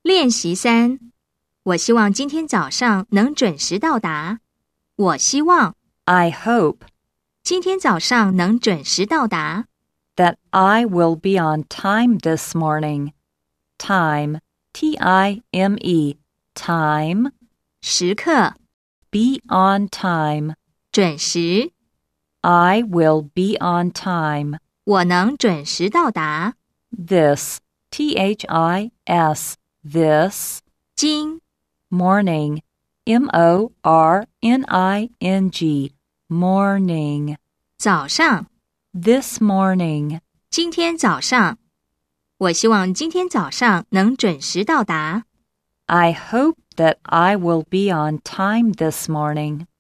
练习3，我希望今天早上能准时到达。我希望 I hope 今天早上能准时到达。 that I will be on time this morning. Time, T-I-M-E, time. 时刻 Be on time. 准时， I will be on time. 我能准时到达。 This, T-H-I-S, this. 今 Morning, M-O-R-N-I-N-G, morning. 早上 This morning. 今天早上，我希望今天早上能准时到达。 I hope that I will be on time this morning.